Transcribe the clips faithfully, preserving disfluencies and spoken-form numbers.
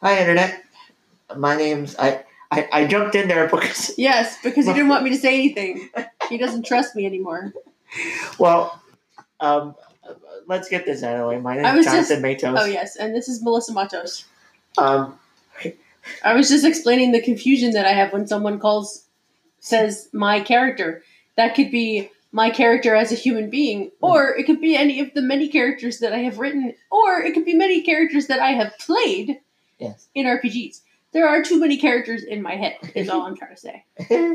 Hi, Internet. My name's... I, I, I jumped in there because... Yes, because he didn't want me to say anything. He doesn't trust me anymore. Well, um, let's get this out of the way. My I name's was Jonathan just- Matos. Oh, yes, and this is Melissa Matos. Um, I was just explaining the confusion that I have when someone calls, says my character. That could be my character as a human being, or it could be any of the many characters that I have written, or it could be many characters that I have played yes. in R P Gs. There are too many characters in my head, is all I'm trying to say.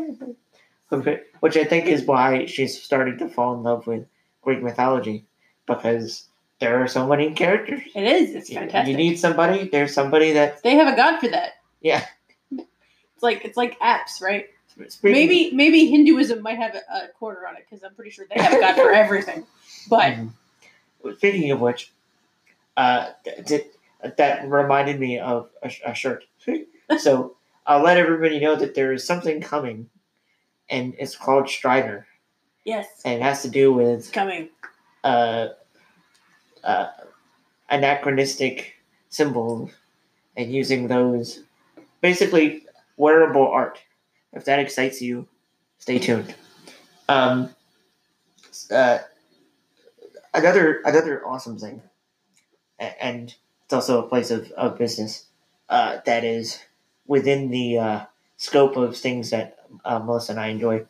Which I think is why she's starting to fall in love with Greek mythology, because there are so many characters. It is. It's fantastic. You need somebody. There's somebody that... They have a god for that. Yeah. It's like it's like apps, right? Speaking Maybe maybe Hinduism might have a, a quarter on it because I'm pretty sure they have a god for everything. But Mhm. Speaking of which, uh, th- th- that reminded me of a, sh- a shirt. So I'll let everybody know that there is something coming, and it's called Strider, yes, and it has to do it's with coming. uh, uh, anachronistic symbols and using those, basically wearable art. If that excites you, stay tuned. Um, uh, another another awesome thing, a- and it's also a place of, of business uh, that is within the uh, scope of things that uh, Melissa and I enjoy.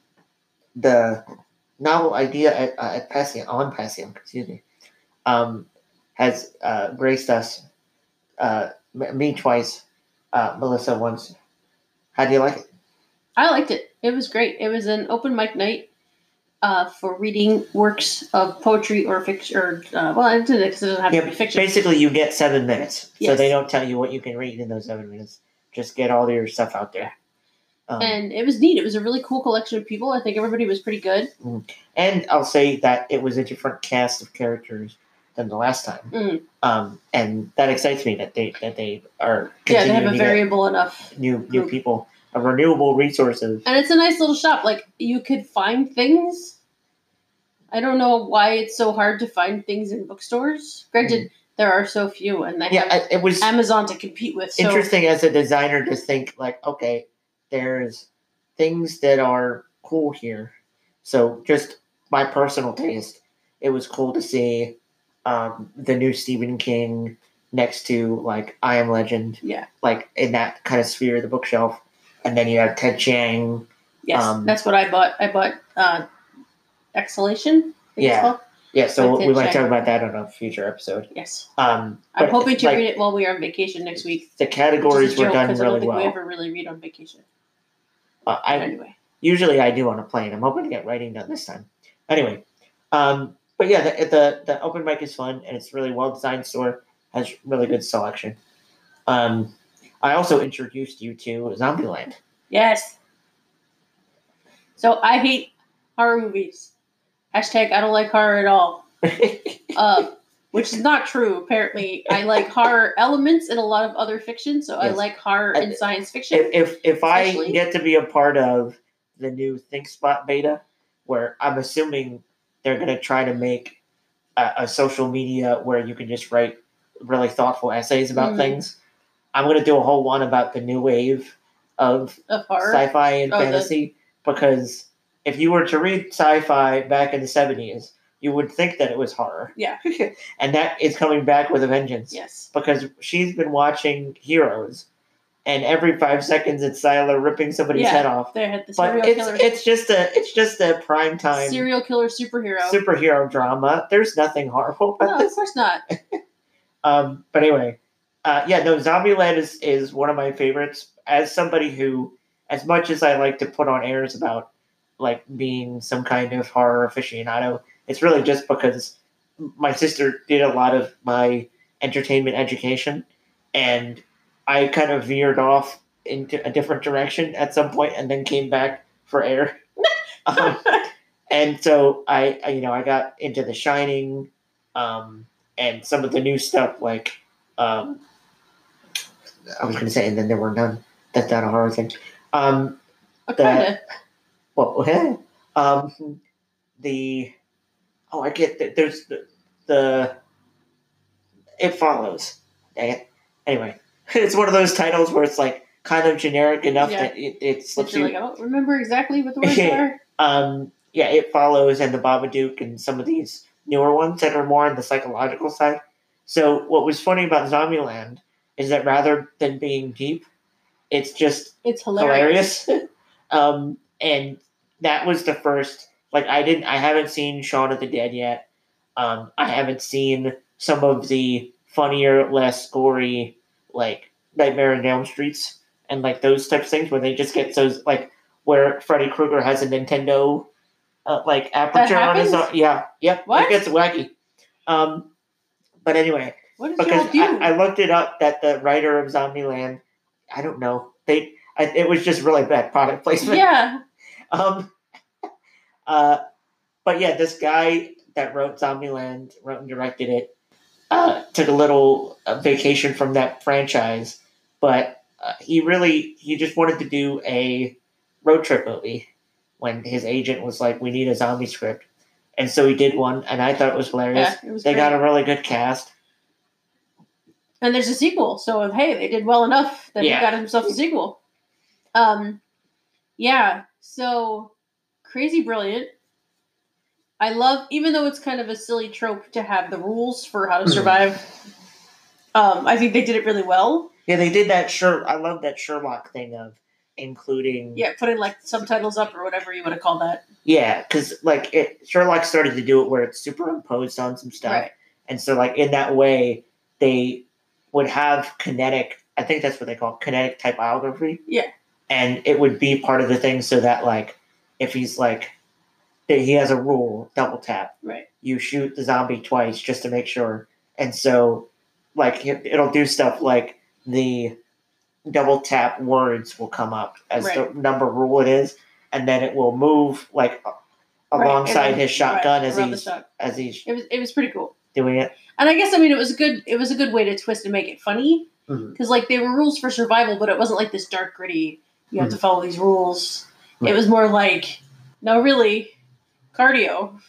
The novel idea at, uh, at Passion, on Passion, excuse me, um, has uh, graced us, uh, m- me twice, uh, Melissa once. How do you like it? I liked it. It was great. It was an open mic night uh, for reading works of poetry or fiction. Or uh, well, it doesn't, it doesn't have Yeah, to be fiction. basically you get seven minutes, so Yes. they don't tell you what you can read in those seven minutes. Just get all your stuff out there. Um, And it was neat. It was a really cool collection of people. I think everybody was pretty good. And I'll say that it was a different cast of characters than the last time. Mm. Um, and that excites me that they that they are Yeah, they have continuing a to get variable enough new new group. people, a renewable resources. And it's a nice little shop. Like, you could find things. I don't know why it's so hard to find things in bookstores. Granted, mm. there are so few, and they Yeah, have it was Amazon to compete with. So. Interesting as a designer to think, like, okay, there's things that are cool here. So just my personal taste, it was cool to see um, the new Stephen King next to, like, I Am Legend. Yeah. Like, in that kind of sphere of the bookshelf. And then you have Ted Chiang. Yes, um, that's what I bought. I bought uh, Exhalation. I think it's Yeah. called. Yeah, so By we Ted might Chiang. talk about that on a future episode. Yes. Um, I'm but, hoping to like, read it while we are on vacation next week. The Which categories is a were joke, done 'cause I don't really think well. we ever really read on vacation. Uh, I But anyway. Usually I do on a plane. I'm hoping to get writing done this time. Anyway, um, but yeah, the, the the open mic is fun, and it's a really well designed store. Has really good selection. Um, I also introduced you to Zombieland. Yes. So I hate horror movies. Hashtag I don't like horror at all. uh, which is not true, apparently. I like horror elements in a lot of other fiction, so Yes. I like horror I- in science fiction. If if, if I Especially- get to be a part of the new ThinkSpot beta, where I'm assuming they're going to try to make a, a social media where you can just write really thoughtful essays about Mhm. things, I'm going to do a whole one about the new wave of Of horror. sci-fi and Oh, the- fantasy, because if you were to read sci-fi back in the seventies, you would think that it was horror. Yeah. And that is coming back with a vengeance. Yes. Because she's been watching Heroes, and every five seconds it's Siler ripping somebody's Yeah. head off. They had the But serial it's killer. it's just a it's just a prime time serial killer superhero. superhero drama. There's nothing horrible about No, of this. course not. Um, but anyway, uh, yeah, no, Zombieland is, is one of my favorites. As somebody who, as much as I like to put on airs about like being some kind of horror aficionado, it's really just because my sister did a lot of my entertainment education, and I kind of veered off into a different direction at some point, and then came back for air. um, and so I, I, you know, I got into The Shining, um, and some of the new stuff, like um, I was going to say, and then there were none. That's not a horror thing. Um, Uh, kinda. well, um, the oh, I get that. There's the, the It Follows. Dang it. Anyway, it's one of those titles where it's like kind of generic enough Yeah. that it, it slips You're you. like, I don't remember exactly what the words are. Um, yeah, It Follows and The Babadook and some of these newer ones that are more on the psychological side. So what was funny about Zombieland is that rather than being deep, it's just It's hilarious. hilarious. um, and that was the first. Like I didn't, I haven't seen Shaun of the Dead yet. Um, I haven't seen some of the funnier, less gory, like Nightmare on Elm Streets and like those types of things where they just get so like where Freddy Krueger has a Nintendo uh, like aperture on his happens? arm. Yeah, yep. What? It gets wacky. Um, but anyway, What did because y'all do? I, I looked it up that the writer of Zombieland, I don't know, they I, it was just really bad product placement. yeah. Um. Uh. But yeah, this guy that wrote Zombieland, wrote and directed it, uh, took a little uh, vacation from that franchise, but uh, he really he just wanted to do a road trip movie when his agent was like, "We need a zombie script," and so he did one, and I thought it was hilarious. Yeah, it was they great. got a really good cast. And there's a sequel, so if, hey, they did well enough that Yeah. he got himself a sequel. Um, yeah, so crazy brilliant. I love, even though it's kind of a silly trope to have the rules for how to Mhm. survive, um, I think they did it really well. Yeah, they did that. Sure, I love that Sherlock thing of including. Yeah, putting like subtitles up or whatever you want to call that. Yeah, because like it, Sherlock started to do it where it's superimposed on some stuff, Right. and so like in that way they would have kinetic. I think that's what they call it, kinetic typography. Yeah. And it would be part of the thing so that like if he's like he has a rule, double tap. Right. You shoot the zombie twice just to make sure, and so like it, it'll do stuff like the double tap words will come up as Right. the number rule it is, and then it will move like alongside Right, his shotgun right, as around the he's shot. as he's It was it was pretty cool. doing it. And I guess I mean it was a good it was a good way to twist and make it funny because Mhm. like they were rules for survival, but it wasn't like this dark gritty. You have to follow these rules. Right. It was more like no, really, cardio.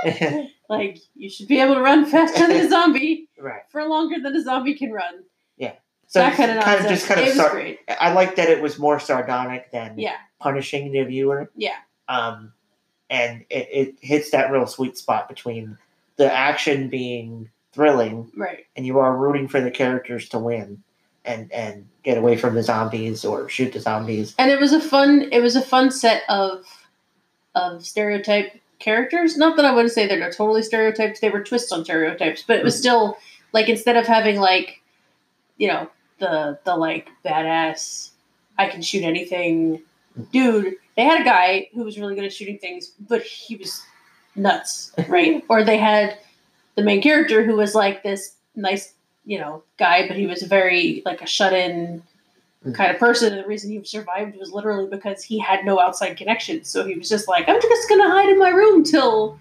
Like you should be able to run faster than a zombie Right. for longer than a zombie can run. So that kind of kind nonsense. of just kind of it was sar- great. I like that it was more sardonic than Yeah. punishing the viewer. Yeah. Um, and it, it hits that real sweet spot between the action being thrilling Right. and you are rooting for the characters to win and, and get away from the zombies or shoot the zombies. And it was a fun it was a fun set of of stereotype characters. Not that I wouldn't say they're not totally stereotypes, they were twists on stereotypes, but it was still like instead of having like, you know, the the like badass I can shoot anything dude, they had a guy who was really good at shooting things, but he was nuts, right? Or they had the main character who was like this nice, you know, guy, but he was very like a shut-in kind of person. And the reason he survived was literally because he had no outside connections. So he was just like, I'm just gonna hide in my room till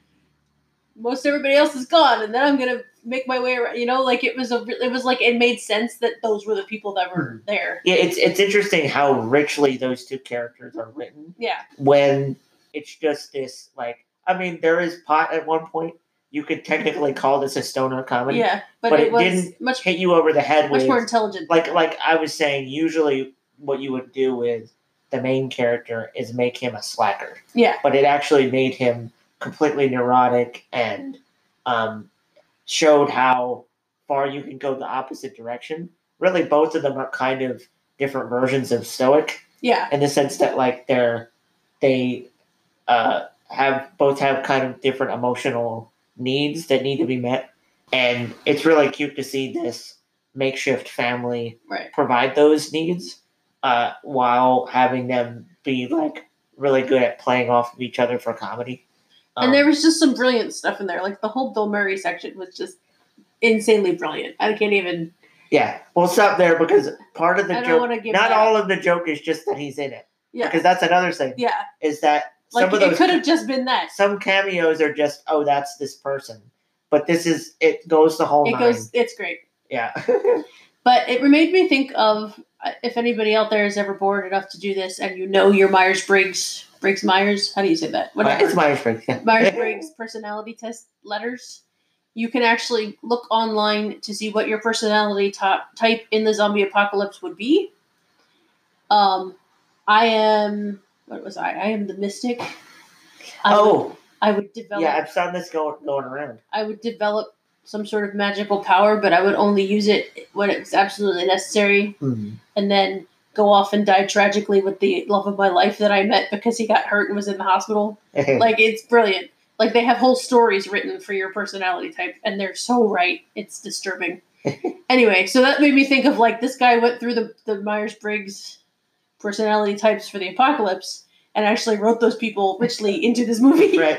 most everybody else is gone, and then I'm gonna make my way around. You know, like it was a, it was like it made sense that those were the people that were there. Yeah, it's it's interesting how richly those two characters are written. Yeah. When it's just this, like, I mean, there is pot at one point. You could technically call this a stoner comedy. Yeah, but, but it, it was didn't much hit you over the head much with more intelligent. like like I was saying. Usually, what you would do with the main character is make him a slacker. Yeah. But it actually made him completely neurotic and um, showed how far you can go the opposite direction. Really, both of them are kind of different versions of stoic. Yeah. In the sense that like they're they uh, have both have kind of different emotional needs that need to be met, and it's really cute to see this makeshift family right. provide those needs uh, while having them be like really good at playing off of each other for comedy. Um, And there was just some brilliant stuff in there. Like the whole Bill Murray section was just insanely brilliant. I can't even. Yeah, we'll stop there because part of the I don't joke, wanna give not that. all of the joke is just that he's in it. Yeah. Because that's another thing. Yeah. Is that Like some of it those could have just been that. some cameos are just, oh, that's this person. But this is, it goes the whole It nine. goes. It's great. Yeah. But it made me think of if anybody out there is ever bored enough to do this, and you know your Myers Briggs Briggs Myers. How do you say that? Whatever. It's Myers-Briggs. Yeah. Myers Briggs personality test letters. you can actually look online to see what your personality top, type in the zombie apocalypse would be. Um, I am what was I? I am the mystic. I oh, would, I would develop. yeah, I've seen this going going around. I would develop some sort of magical power, but I would only use it when it was absolutely necessary, Mm-hmm. and then go off and die tragically with the love of my life that I met because he got hurt and was in the hospital. Like, it's brilliant. Like, they have whole stories written for your personality type, and they're so right. It's disturbing. Anyway, so that made me think of, like, this guy went through the, the Myers-Briggs personality types for the apocalypse and actually wrote those people richly into this movie. Right.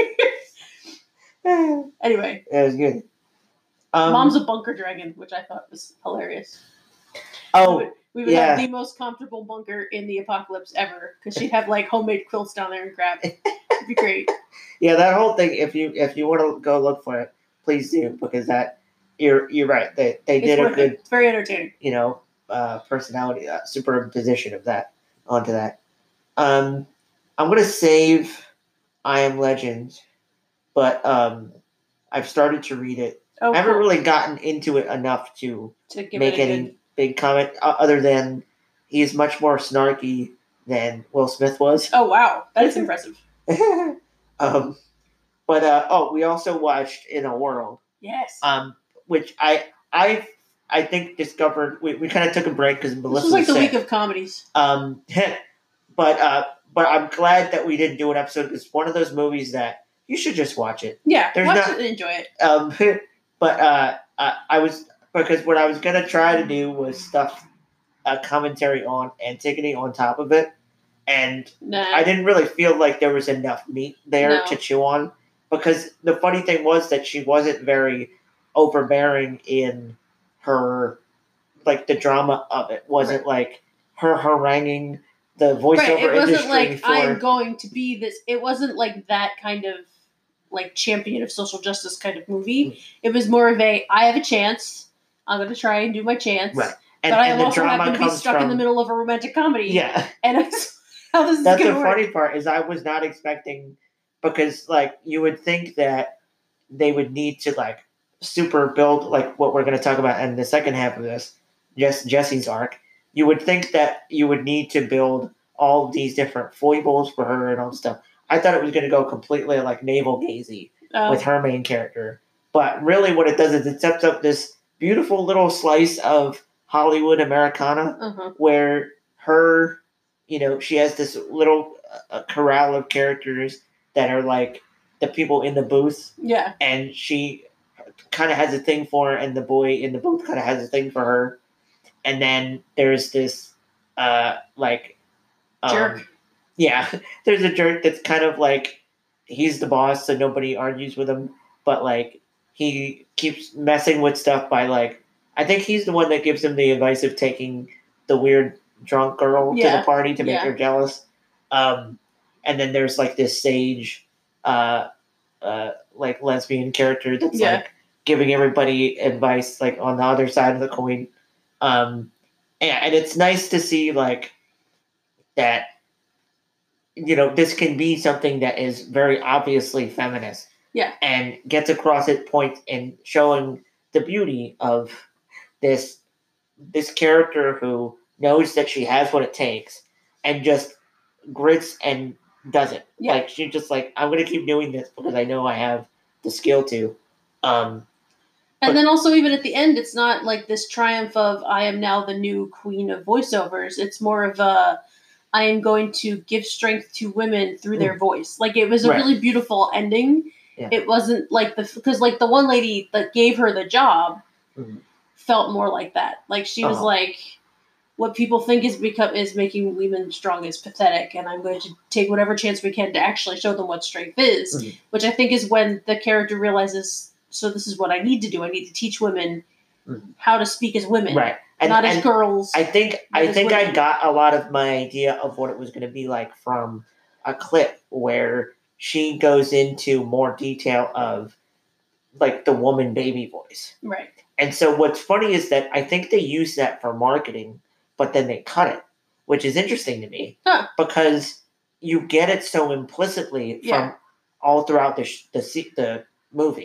Anyway. That was good. Um, Mom's a bunker dragon, which I thought was hilarious. Oh, we would, we would yeah. have the most comfortable bunker in the apocalypse ever because she'd have like homemade quilts down there and grab. It'd be great. Yeah, that whole thing. If you if you want to go look for it, please do, because that you're you're right. They they It's did a worth good it. It's very entertaining. you know uh, personality uh, superimposition of that onto that. Um, I'm gonna save I Am Legend, but um, I've started to read it. Oh, I haven't cool. really gotten into it enough to, to give make it a any good... big comment, uh, other than he is much more snarky than Will Smith was. Oh, wow. That is impressive. um, but, uh, oh, we also watched In a World. Yes. Um, which I I I think discovered, we, we kind of took a break because Melissa This was like was the sick. week of comedies. Um, but, uh, but I'm glad that we didn't do an episode, because it's one of those movies that you should just watch it. Yeah, There's watch not- it and enjoy it. Um, but uh, uh, I was because what I was gonna try to do was stuff a commentary on Antigone on top of it, and Nah. I didn't really feel like there was enough meat there No. to chew on. Because the funny thing was that she wasn't very overbearing in her, like the drama of it wasn't Right. like her haranguing the voiceover Right, it wasn't industry like, for. I'm going to be this... It wasn't like that kind of, like, champion of social justice kind of movie. Mm. It was more of a, I have a chance. I'm going to try and do my chance. Right. And, but I and the also drama happen to be comes stuck from, in the middle of a romantic comedy. Yeah. And that's how this is That's going the to work. funny part, is I was not expecting, because like you would think that they would need to like super build like what we're going to talk about in the second half of this, just Jesse's arc. You would think that you would need to build all these different foibles for her and all stuff. I thought it was going to go completely like navel gazy Um, with her main character, but really what it does is it sets up this beautiful little slice of Hollywood Americana uh-huh. where her, you know, she has this little uh, corral of characters that are like the people in the booth, Yeah. and she kind of has a thing for her, and the boy in the booth kind of has a thing for her. And then there's this, uh, like, um, Jerk. Yeah, there's a jerk that's kind of like, he's the boss, so nobody argues with him, but like, he keeps messing with stuff by like, I think he's the one that gives him the advice of taking the weird drunk girl to Yeah. the party to make Yeah. her jealous. Um, and then there's like this sage, uh, uh, like lesbian character that's Yeah. like giving everybody advice like on the other side of the coin. Um, and, and it's nice to see like that, you know, this can be something that is very obviously feminist. Yeah. And gets across its point in showing the beauty of this this character who knows that she has what it takes and just grits and does it. Yeah. Like she's just like, I'm gonna keep doing this because I know I have the skill to. Um And But- then also, even at the end, it's not like this triumph of I am now the new queen of voiceovers. It's more of a I am going to give strength to women through their voice. Like it was a Right. really beautiful ending. Yeah. It wasn't like the because like the one lady that gave her the job Mhm. felt more like that. Like she was Uh-huh. like, what people think is become is making women strong is pathetic, and I'm going to take whatever chance we can to actually show them what strength is. Mhm. Which I think is when the character realizes. So this is what I need to do. I need to teach women Mhm. how to speak as women, right. And, not as and girls. I think but I as think I women. got a lot of my idea of what it was gonna be like from a clip where she goes into more detail of like the woman baby voice. Right. And so what's funny is that I think they use that for marketing, but then they cut it, which is interesting to me Huh. because you get it so implicitly Yeah. from all throughout the sh- the se- the movie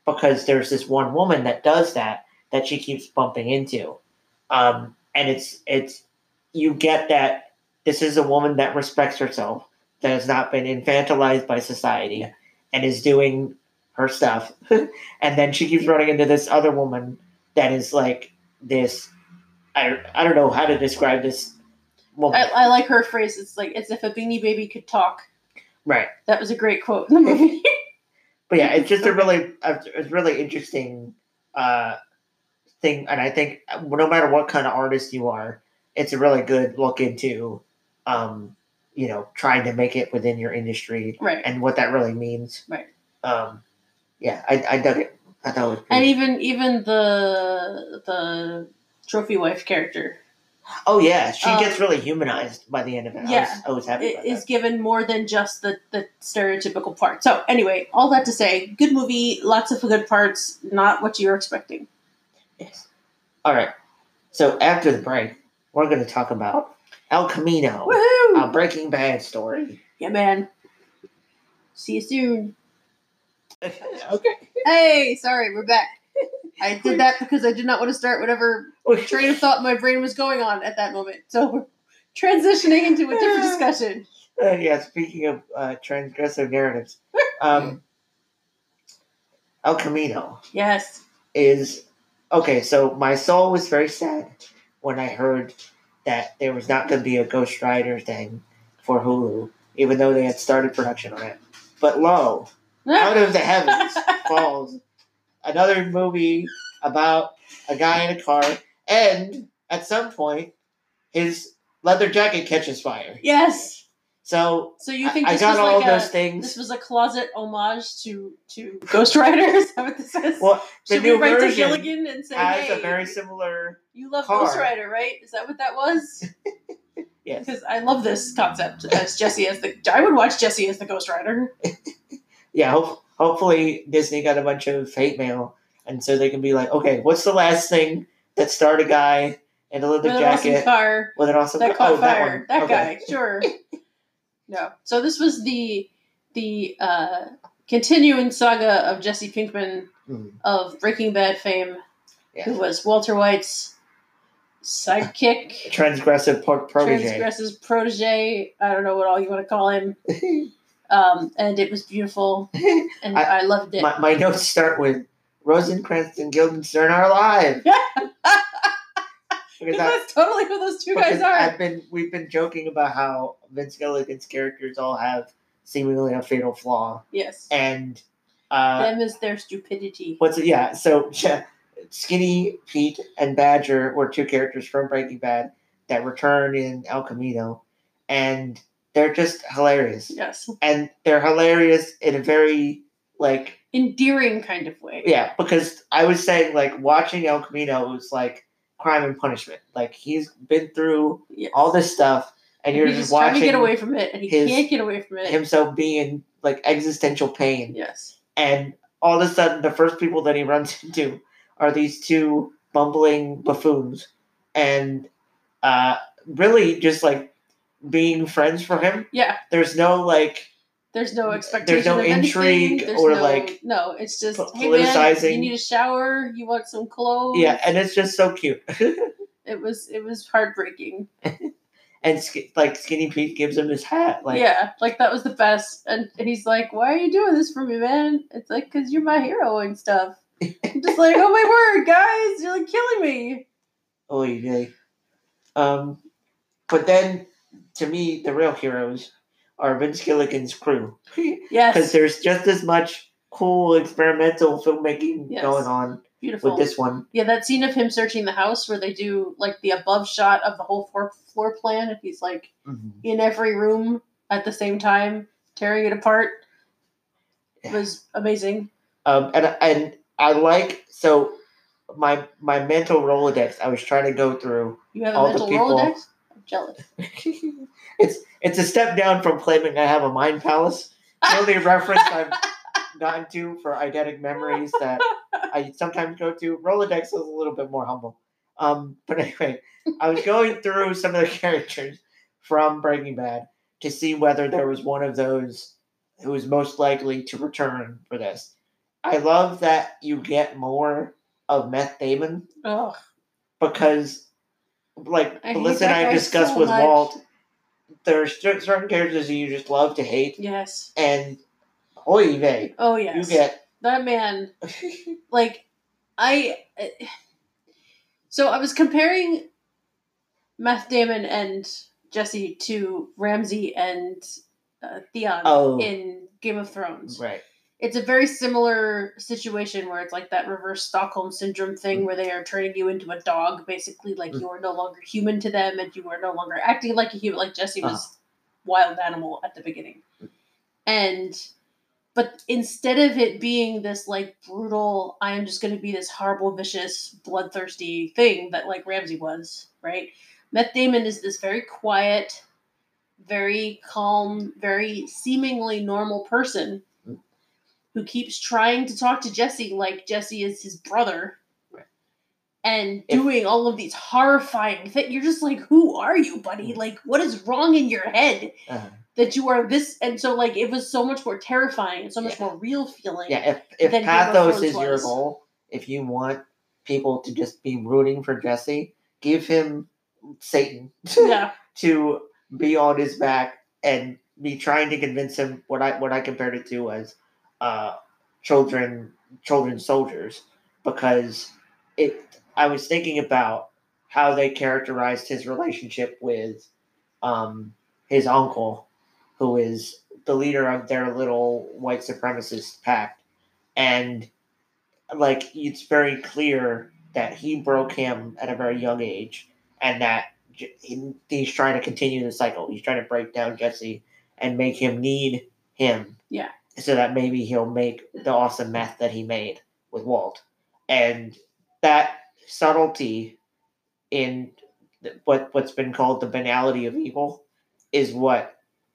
because there's this one woman that does that that she keeps bumping into, um, and it's it's you get that this is a woman that respects herself, that has not been infantilized by society, Yeah. and is doing her stuff, and then she keeps running into this other woman that is like this. I I don't know how to describe this woman. I, I like her phrase. It's like, as if a Beanie Baby could talk. Right. That was a great quote in the movie. But yeah, it's just a really, it's really interesting uh, thing, and I think no matter what kind of artist you are, it's a really good look into, um, you know, trying to make it within your industry, Right. and what that really means. Right. Um, yeah, I, I dug it. I thought it was And great. even even the the trophy wife character. Oh yeah, she um, gets really humanized by the end of it. Yeah, I was, I was happy about It is that. given more than just the, the stereotypical part. So anyway, all that to say, good movie, lots of good parts, not what you were expecting. Yes. All right. So after the break, we're going to talk about El Camino, Woohoo! a Breaking Bad story. Yeah, man. See you soon. Okay. Hey, sorry, we're back. I did that because I did not want to start whatever train of thought my brain was going on at that moment. So we're transitioning into a different discussion. Uh, yeah, speaking of uh, transgressive narratives, um, El Camino Yes. is okay. So my soul was very sad when I heard that there was not going to be a Ghost Rider thing for Hulu, even though they had started production on it. But lo, out of the heavens falls another movie about a guy in a car, and at some point, his leather jacket catches fire. Yes. So, so you think I, this I got was all like those a, things. This was a closet homage to, to Ghost Rider? Is that what this is? Well, the Should new we write to version Gilligan and say, has hey, a very similar. You love car. Ghost Rider, right? Is that what that was? Yes. Because I love this concept as Jesse as the. I would watch Jesse as the Ghost Rider. Yeah, hope, hopefully Disney got a bunch of hate mail, and so they can be like, okay, what's the last thing that starred a guy in a leather With an jacket awesome car with an awesome that car? caught Oh, that fire. one. That, Okay. guy, sure. No. So this was the the uh, continuing saga of Jesse Pinkman Mm. of Breaking Bad fame, Yeah. who was Walter White's sidekick, Transgressive pro- protege. transgressive protege. I don't know what all you want to call him. Um, and it was beautiful, and I, I- I loved it. My, my notes start with Rosencrantz and Guildenstern are alive. Because I- That's totally who those two because guys are. I've been we've been joking about how Vince Gilligan's characters all have seemingly a fatal flaw, Yes. and uh, Them is their stupidity. what's it? Yeah, so yeah, Skinny Pete and Badger were two characters from Breaking Bad that return in El Camino, and they're just hilarious. Yes. And they're hilarious in a very like Endearing kind of way. yeah, because I was saying like watching El Camino was like Crime and Punishment. Like he's been through Yes. all this stuff, and And you're he's just just trying watching to get away from it, and he his- can't get away from it. himself being in like existential pain. Yes. And all of a sudden, the first people that he runs into are these two bumbling buffoons, and uh, really just like being friends for him. Yeah. There's no like There's no expectation. no of anything. intrigue There's or, no, like, no. It's just po- hey man, politicizing. you need a shower. You want some clothes. yeah, and it's just so cute. it was it was heartbreaking. And sk- like Skinny Pete gives him his hat. Like yeah, like that was the best. And, and he's like, "Why are you doing this for me, man?" It's like, "Cause you're my hero and stuff." I'm just like, "Oh my word, guys, you're like killing me." oh yeah. Um, but then to me, the real heroes are Vince Gilligan's crew. Because Yes, there's just as much cool experimental filmmaking Yes. going on beautiful. with this one. Yeah, that scene of him searching the house where they do like the above shot of the whole floor floor plan, and he's like in every room at the same time, tearing it apart. Yeah. Was amazing. Um, and and I like so my my mental Rolodex. I was trying to go through. You have a All the mental people- Rolodex? I'm jealous. it's it's a step down from claiming I have a mind palace. The only reference I've gotten to for eidetic memories that I sometimes go to. Rolodex is a little bit more humble. Um, but anyway, I was going through some of the characters from Breaking Bad to see whether there was one of those who was most likely to return for this. I love that you get more of Meth Damon Ugh. because, like I hate Melissa and that I guy discussed so with much. Walt, there are cer- certain characters that you just love to hate, Yes. and oy vey, Oh yes. you get that man. Like, I. So I was comparing Meth Damon and Jesse to Ramsay and uh, Theon Oh. in Game of Thrones. right. It's a very similar situation where it's like that reverse Stockholm syndrome thing Mm. where they are turning you into a dog, basically, like Mm. you are no longer human to them and you are no longer acting like a human. Like Jesse was Uh-huh. wild animal at the beginning. Mm. And but instead of it being this like brutal, I am just going to be this horrible, vicious, bloodthirsty thing that like Ramsay was, right? Meth Damon is this very quiet, very calm, very seemingly normal person Mm. who keeps trying to talk to Jesse like Jesse is his brother. Right. And If- doing all of these horrifying things. You're just like, who are you, buddy? Mm. Like, what is wrong in your head? Uh-huh. That you are this, and so like it was so much more terrifying and so much Yeah. more real feeling. Yeah, if if than Game of pathos Thrones is your was. goal, if you want people to just be rooting for Jesse, give him Satan Yeah, to be on his back and be trying to convince him what I what I compared it to as uh, children children soldiers, because it I was thinking about how they characterized his relationship with um, his uncle, who is the leader of their little white supremacist pact, and like it's very clear that he broke him at a very young age, and that j- he, he's trying to continue the cycle. He's trying to break down Jesse and make him need him. Yeah. So that maybe he'll make the awesome meth that he made with Walt, and that subtlety in th- what what's been called the banality of evil is what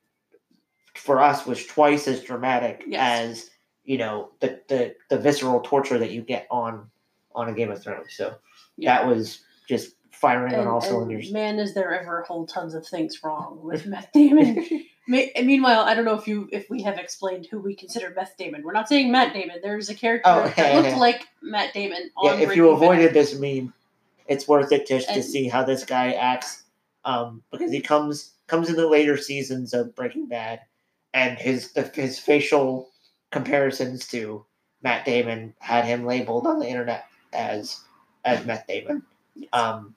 for us was twice as dramatic Yes. as you know the, the the visceral torture that you get on on a Game of Thrones. So yeah. that was just firing And, on all and cylinders. man, is there ever a whole tons of things wrong with Meth Damon? Me- meanwhile, I don't know if you if we have explained who we consider Meth Damon. We're not saying Matt Damon. There's a character Oh, that looked like Matt Damon on yeah, if Breaking you avoided Bad. this meme, it's worth it just to And- see how this guy acts, um, because he comes comes in the later seasons of Breaking Bad, and his the, his facial comparisons to Matt Damon had him labeled on the internet as as Matt Damon. Yes. Um,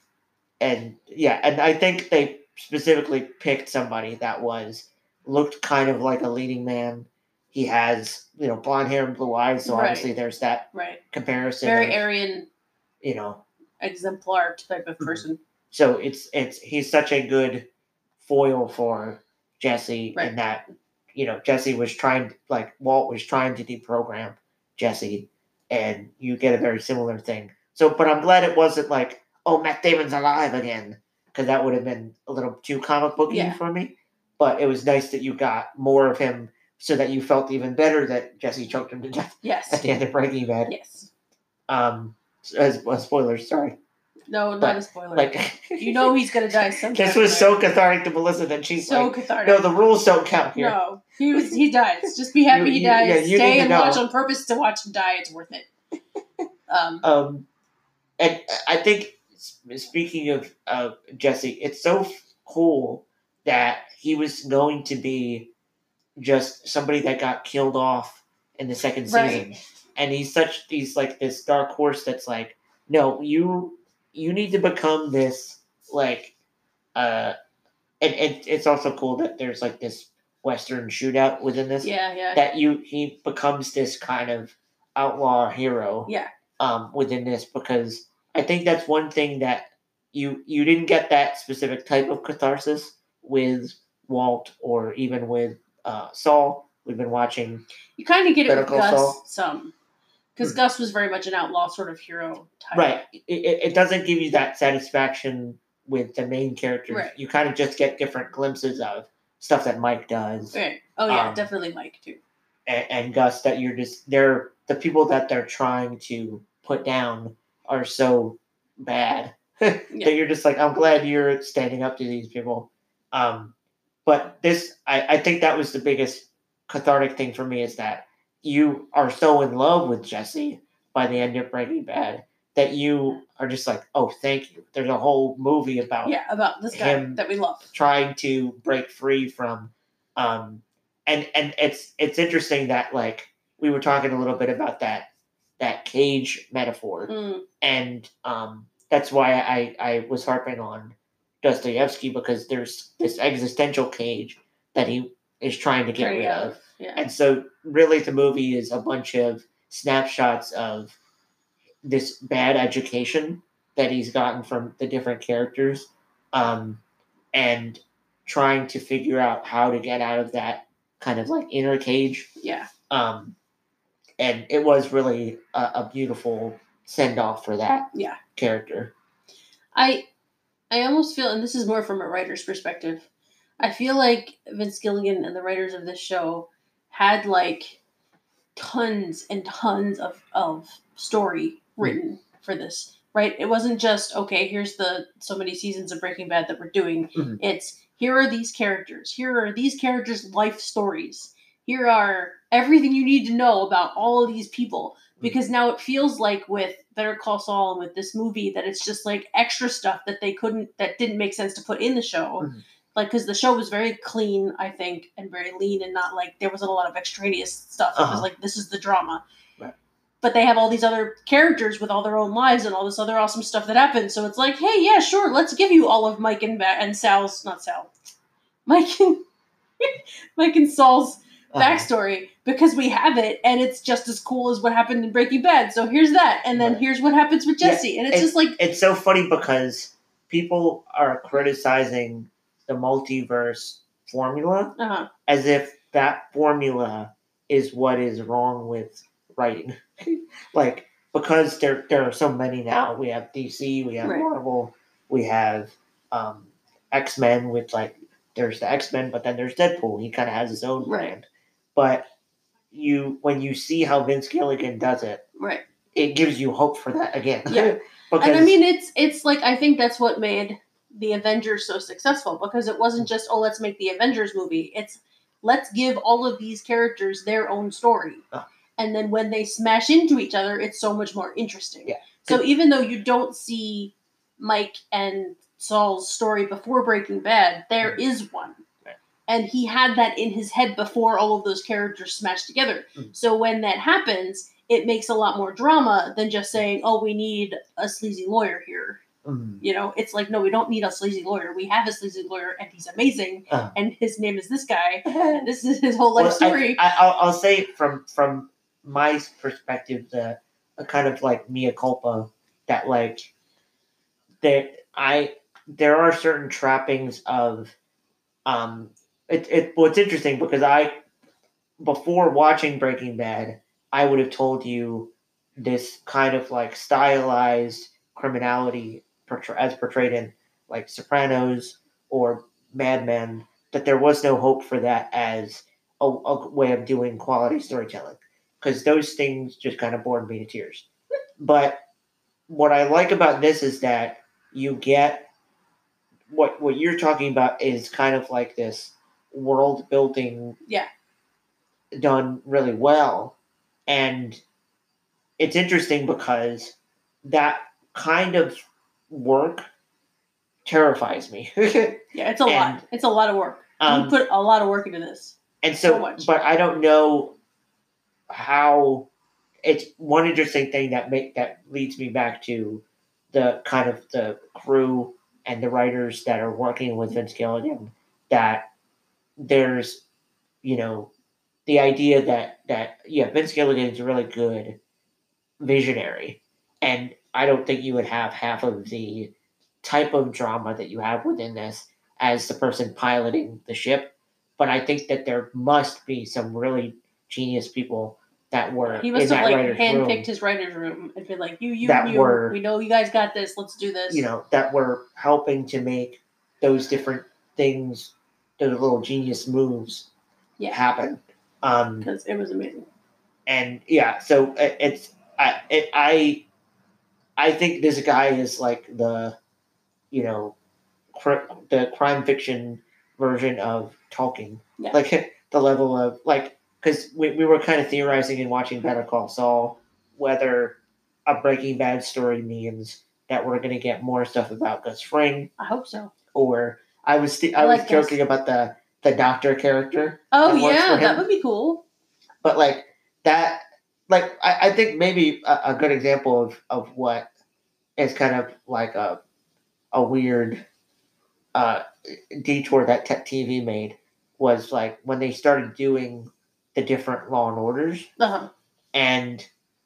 and yeah, and I think they specifically picked somebody that was looked kind of like a leading man. He has you know blonde hair and blue eyes, so Right. obviously there's that right. comparison. Very of, Aryan you know. exemplar type of person. So it's it's he's such a good foil for Jesse Right. in that you know Jesse was trying like Walt was trying to deprogram Jesse, and you get a very similar thing. So, but I'm glad it wasn't like oh Matt Damon's alive again, because that would have been a little too comic booky Yeah. for me. But it was nice that you got more of him, so that you felt even better that Jesse choked him to death at Yes. the end of Breaking Bad. Yes. Um, as well, spoilers, sorry. No, not But, a spoiler. Like you know he's gonna die sometime. this was right? so cathartic to Melissa that she's so like, cathartic. "No, the rules don't count here." No, he was. He dies. Just be happy You- he you- dies. yeah, you Stay need to and know. watch on purpose to watch him die. It's worth it. Um, Um, and I think speaking of uh, Jesse, it's so cool that he was going to be just somebody that got killed off in the second season, Right. and he's such he's like this dark horse that's like, no, you you need to become this like, uh, and, and it's also cool that there's like this Western shootout within this. yeah, yeah, That you he becomes this kind of outlaw hero. yeah. Um, within this, because I think that's one thing that you you didn't get that specific type of catharsis with Walt or even with uh, Saul. We've been watching You kind of get it Better with Call Gus Saul. some, because Hmm. Gus was very much an outlaw sort of hero type. right. It, it, it doesn't give you that satisfaction with the main characters. Right. You kind of just get different glimpses of stuff that Mike does. Right. Oh yeah, Um, definitely Mike too. and, and Gus that you're just they're the people that they're trying to put down are so bad that you're just like I'm glad you're standing up to these people. Um, but this I, I think that was the biggest cathartic thing for me is that you are so in love with Jesse by the end of Breaking Bad that you are just like, oh, thank you. There's a whole movie about Yeah, about this guy him that we love. trying to break free from, um, and and it's it's interesting that like we were talking a little bit about that that cage metaphor, Mm. and um, that's why I I was harping on Dostoevsky, because there's this existential cage that he is trying to get Trying to rid get out of. of, yeah. And so really the movie is a bunch of snapshots of this bad education that he's gotten from the different characters, um, and trying to figure out how to get out of that kind of like inner cage. Yeah. Um, and it was really a, a beautiful send off for that Yeah. character. I I almost feel, and this is more from a writer's perspective, I feel like Vince Gilligan and the writers of this show had like tons and tons of, of story written mm. for this, right? It wasn't just, okay, here's the so many seasons of Breaking Bad that we're doing. Mm-hmm. It's, here are these characters. Here are these characters' life stories. Here are everything you need to know about all of these people. Because now it feels like with Better Call Saul and with this movie that it's just like extra stuff that they couldn't, that didn't make sense to put in the show. Mm-hmm. Like, because the show was very clean, I think, and very lean, and not like there wasn't a lot of extraneous stuff. Uh-huh. It was like, this is the drama. Right. But they have all these other characters with all their own lives and all this other awesome stuff that happens. So it's like, hey, yeah, sure, let's give you all of Mike and ba- and Sal's, not Sal, Mike and Mike and Saul's backstory, because we have it, and it's just as cool as what happened in Breaking Bad. So here's that, and then right. here's what happens with Jesse, yeah, and it's it, just like, it's so funny because people are criticizing the multiverse formula uh-huh. as if that formula is what is wrong with writing. Like, because there there are so many now. We have D C, we have right. Marvel, we have um, X-Men, which like there's the X-Men, but then there's Deadpool. He kind of has his own brand. Right. But you, when you see how Vince Gilligan does it, right, it gives you hope for that again. Yeah. Because, and I mean, it's it's like, I think that's what made the Avengers so successful, because it wasn't just, oh, let's make the Avengers movie. It's, let's give all of these characters their own story. Oh. And then when they smash into each other, it's so much more interesting. Yeah. So even though you don't see Mike and Saul's story before Breaking Bad, there mm. is one. Right. And he had that in his head before all of those characters smashed together. Mm. So when that happens, it makes a lot more drama than just saying, oh, we need a sleazy lawyer here. Mm. You know, it's like, no, we don't need a sleazy lawyer. We have a sleazy lawyer, and he's amazing, uh. and his name is this guy, and this is his whole life well, story. I, I, I'll, I'll say from from my perspective, the a kind of like mea culpa that like that I there are certain trappings of um it it well it's interesting because I before watching Breaking Bad I would have told you this kind of like stylized criminality portray- as portrayed in like Sopranos or Mad Men, that there was no hope for that as a, a way of doing quality storytelling, because those things just kind of bored me to tears. But what I like about this is that you get what what you're talking about is kind of like this world building, yeah, done really well. And it's interesting because that kind of work terrifies me. Yeah, it's a and, lot. It's a lot of work. Um, you put a lot of work into this. And so, so much. But I don't know how. It's one interesting thing that make that leads me back to the kind of the crew and the writers that are working with Vince Gilligan, that there's, you know, the idea that, that yeah, Vince Gilligan is a really good visionary, and I don't think you would have half of the type of drama that you have within this as the person piloting the ship. But I think that there must be some really genius people that were he must in have that like writer's handpicked room, his writer's room and been like, you, you, that you, were, we know you guys got this, let's do this. You know, that were helping to make those different things, those little genius moves yeah. happen. Um, because it was amazing. And yeah, so it, it's I it, I I think this guy is like the, you know, cr- the crime fiction version of Tolkien. Yeah. Like the level of like, because we, we were kind of theorizing and watching Better Call Saul whether a Breaking Bad story means that we're going to get more stuff about Gus Fring, I hope so. or I was th- I, I was like Gus. joking about the the doctor character. Oh that works yeah, for him. that would be cool. But like that, like I, I think maybe a, a good example of, of what is kind of like a a weird uh, detour that Tech T V made was like when they started doing the different Law and Orders, Uh-huh. and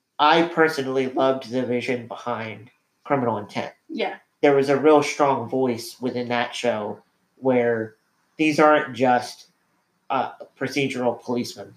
I personally loved the vision behind Criminal Intent. Yeah. There was a real strong voice within that show where these aren't just uh, procedural policemen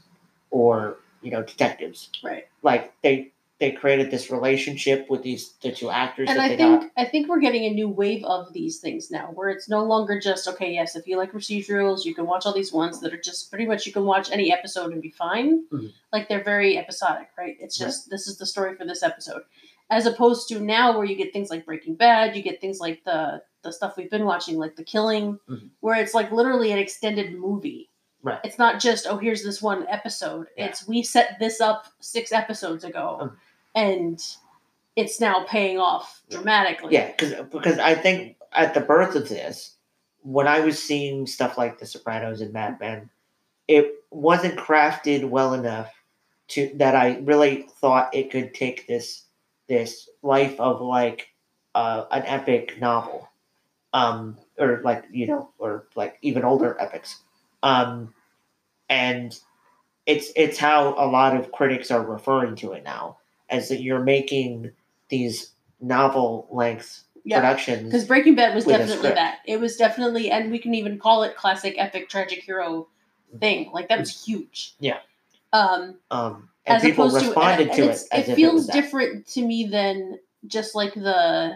or you know detectives. Right. Like they they created this relationship with these the two actors And that I they think got. I think we're getting a new wave of these things now, where it's no longer just okay. Yes, if you like procedurals, you can watch all these ones that are just pretty much you can watch any episode and be fine. Mm-hmm. Like they're very episodic, right? It's just right. This is the story for this episode, as opposed to now where you get things like Breaking Bad, you get things like the the stuff we've been watching, like The Killing, mm-hmm. where it's like literally an extended movie. Right. It's not just oh here's this one episode. Yeah. It's we set this up six episodes ago, um, and it's now paying off dramatically. Yeah, because because I think at the birth of this, when I was seeing stuff like The Sopranos and Mad Men, it wasn't crafted well enough to that I really thought it could take this this life of like uh, an epic novel, um, or like you know, or like even older epics, um, and it's it's how a lot of critics are referring to it now, as that you're making these novel length yeah, productions. Because Breaking Bad was definitely that. It was definitely, and we can even call it classic epic tragic hero thing. Like that was huge. Yeah. Um, um and as people opposed responded to, to and it. As it if feels it different to me than just like the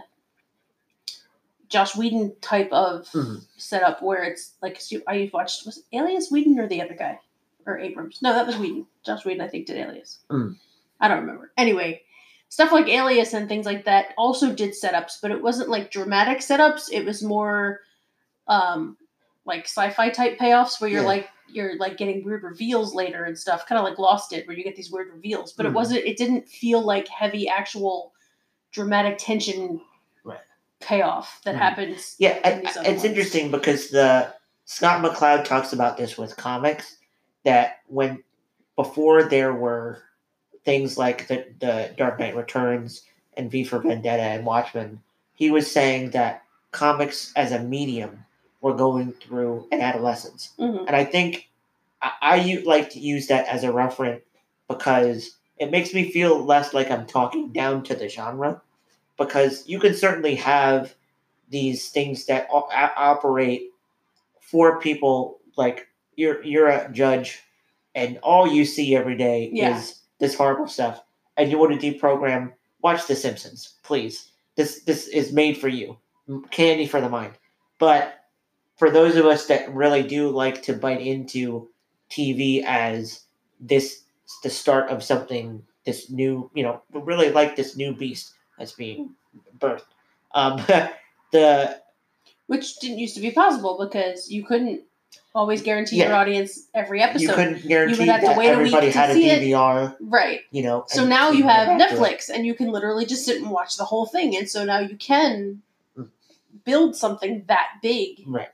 Joss Whedon type of mm-hmm. setup where it's like I watched was it Alias Whedon or the other guy or Abrams? No, that was Whedon. Joss Whedon, I think, did Alias. Mm. I don't remember. Anyway, stuff like Alias and things like that also did setups, but it wasn't like dramatic setups. It was more um, like sci-fi type payoffs where you're yeah. like you're like getting weird reveals later and stuff, kind of like Lost did, where you get these weird reveals. But mm. it wasn't. It didn't feel like heavy actual dramatic tension right. payoff that mm. happens. Yeah, I, it's ones. Interesting because the Scott McCloud talks about this with comics that when before there were things like the, the Dark Knight Returns and V for Vendetta and Watchmen, he was saying that comics as a medium were going through an adolescence. Mm-hmm. And I think I, I like to use that as a reference because it makes me feel less like I'm talking down to the genre, because you can certainly have these things that o- operate for people like you're you're a judge and all you see every day yeah. is this horrible stuff, and you want to deprogram. Watch The Simpsons, please. This this is made for you, candy for the mind. But for those of us that really do like to bite into T V as this the start of something, this new, you know, really like this new beast that's being birthed. Um, the which didn't used to be possible because you couldn't always guarantee yeah. your audience every episode. You couldn't guarantee you would have that to wait everybody a week to had a see D V R. It. Right. You know. So now you have Netflix and you can literally just sit and watch the whole thing. And so now you can build something that big. Right.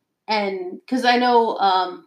And because I know um,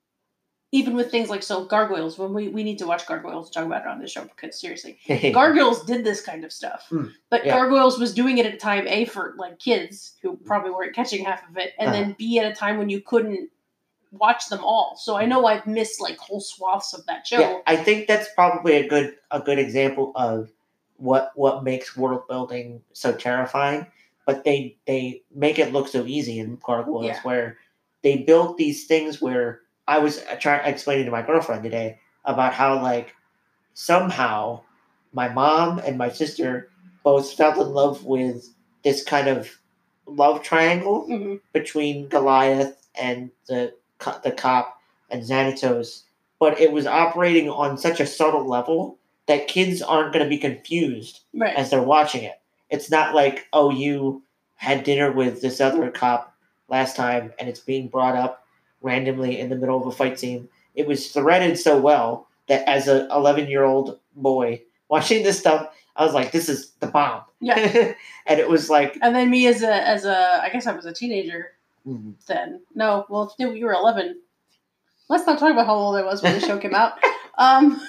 even with things like so Gargoyles, when we, we need to watch Gargoyles to talk about it on this show because seriously, Gargoyles did this kind of stuff. Mm, but yeah. Gargoyles was doing it at a time, A, for like kids who probably weren't catching half of it, and uh-huh. then B, at a time when you couldn't watch them all. So I know I've missed like whole swaths of that show. Yeah, I think that's probably a good a good example of what what makes world building so terrifying. But they they make it look so easy in Gargoyles, yeah. where they built these things where I was trying explaining to my girlfriend today about how like somehow my mom and my sister both fell in love with this kind of love triangle mm-hmm. between Goliath and the the cop and Xanatos, but it was operating on such a subtle level that kids aren't going to be confused right. as they're watching it. It's not like, oh, you had dinner with this other cop last time and it's being brought up randomly in the middle of a fight scene. it was threaded so well that as an eleven-year-old boy watching this stuff, I was like, "This is the bomb." Yeah. And it was like, and then me as a as a I guess I was a teenager mm, then. No, well, no, you were eleven. Let's not talk about how old I was when the show came out. Um,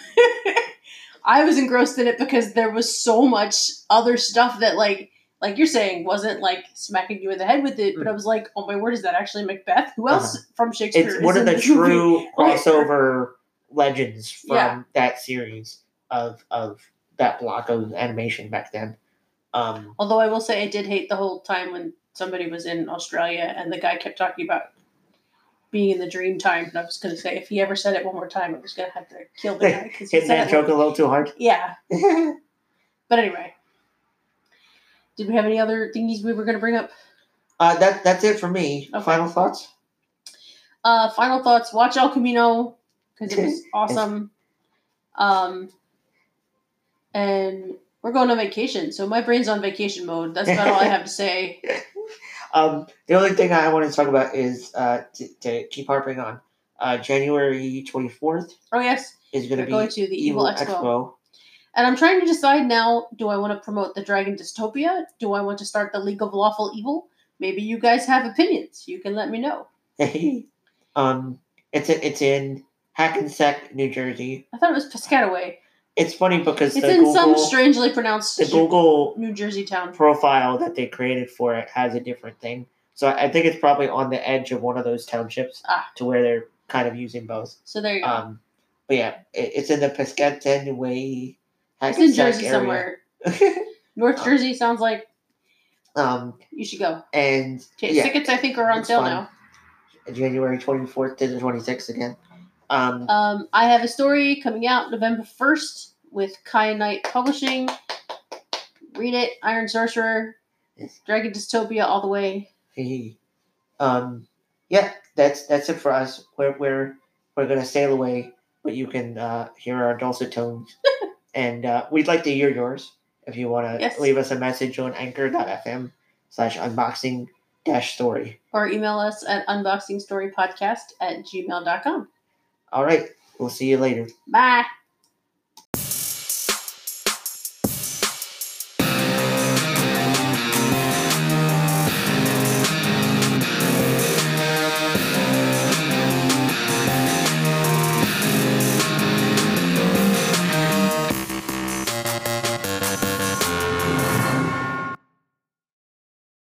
I was engrossed in it because there was so much other stuff that, like, like you're saying, wasn't like smacking you in the head with it. But I was like, oh my word, is that actually Macbeth? Who else Uh-huh. from Shakespeare? it's is one of in the this movie? true Like, crossover legends from Yeah. that series of of that block of animation back then. Um, Although I will say, I did hate the whole time when somebody was in Australia and the guy kept talking about being in the dream time. And I was going to say, if he ever said it one more time, I was going to have to kill the guy. 'cause he Hit said that it joke like- a little too hard. Yeah. But anyway. Did we have any other thingies we were going to bring up? Uh, that that's it for me. Okay. Final thoughts? Uh, final thoughts. Watch El Camino because it was awesome. Um, and we're going on vacation, so my brain's on vacation mode. That's about all I have to say. Um, the only thing I want to talk about is uh, to, to keep harping on. Uh, January twenty-fourth Oh yes, is going to we're be going to the Evil Expo. Expo. And I'm trying to decide now: do I want to promote the Dragon Dystopia? Do I want to start the League of Lawful Evil? Maybe you guys have opinions. You can let me know. um, it's a, it's in Hackensack, New Jersey. I thought it was Piscataway. It's funny because It's the in Google, some strangely pronounced the Google New Jersey town. profile that they created for it has a different thing. So I think it's probably on the edge of one of those townships Ah. to where they're kind of using both. So there you go. Um, but yeah, it, it's in the Piscataway, It's in Jersey area. somewhere. North Jersey sounds like um, you should go. and T- yeah, Tickets, I think, are on it's sale fun. now. January twenty-fourth to the twenty-sixth again. Um, Um, I have a story coming out November first with Kyanite Publishing. Read it, Iron Sorcerer, Yes. Dragon Dystopia, all the way. um, yeah, that's that's it for us. We're we're we're gonna sail away, but you can uh, hear our dulcet tones, and uh, we'd like to hear yours. If you want to Yes. leave us a message on anchor.fm slash unboxing dash story. Or email us at unboxingstorypodcast at gmail dot com. All right, we'll see you later. Bye.